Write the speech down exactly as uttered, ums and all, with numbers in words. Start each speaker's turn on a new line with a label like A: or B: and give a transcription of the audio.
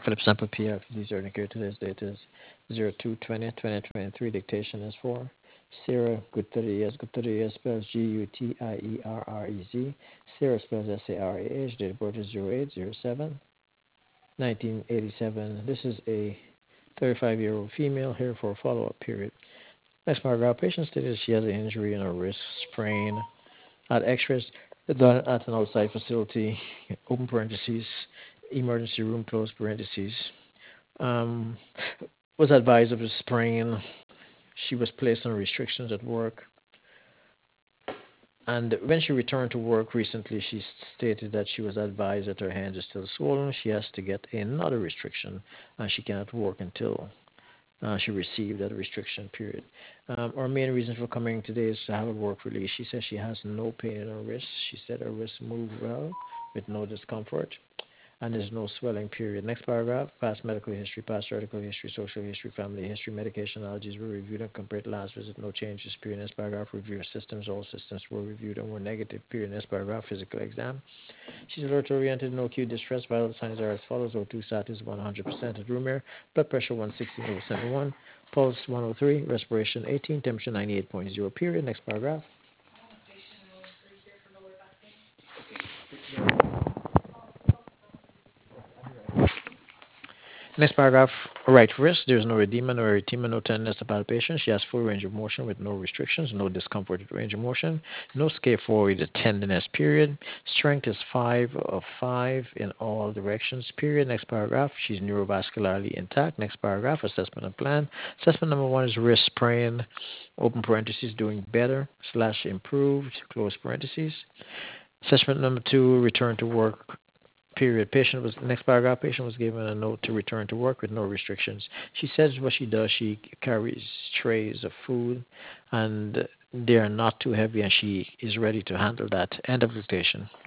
A: Philip Sample P F. These are indicated. Today's date is zero two twenty twenty twenty-three. Dictation is for Sarah Gutierrez. Gutierrez spells G U T I E R R E Z. Sarah spells S A R A H. Date of birth is zero eight zero seven nineteen eighty-seven. This is a thirty-five-year-old female here for a follow-up period. Next paragraph. Patient stated she has an injury in her wrist, sprain. At X-rays done at an outside facility, open parentheses, emergency room, close parentheses. Um, was advised of a sprain. She was placed on restrictions at work. And when she returned to work recently, she stated that she was advised that her hands are still swollen. She has to get another restriction, and she cannot work until uh, she received that restriction period. Um, our main reason for coming today is to have a work release. She says she has no pain in her wrists. She said her wrists move well with no discomfort, and there's no swelling period. Next paragraph, past medical history, past article history, social history, family history, medication allergies were reviewed and compared to last visit, no changes. Period. Next paragraph, review systems, all systems were reviewed and were negative. Period. Next paragraph, physical exam. She's alert oriented, no acute distress. Vital signs are as follows: O two status one hundred percent at room air, blood pressure one sixty over seventy-one, pulse one oh three, respiration eighteen, temperature ninety-eight point zero. Period. Next paragraph. Next paragraph, right wrist, there is no edema, no erythema, no tenderness of palpation. She has full range of motion with no restrictions, no discomfort with range of motion, no scaphoid tenderness, period. Strength is five of five in all directions, period. Next paragraph, she's neurovascularly intact. Next paragraph, assessment and plan. Assessment number one is wrist sprain, open parentheses, doing better, slash improved, close parentheses. Assessment number two, return to work, period. Patient was next paragraph. Patient was given a note to return to work with no restrictions. She says what she does. She carries trays of food, and they are not too heavy, and she is ready to handle that. End of dictation.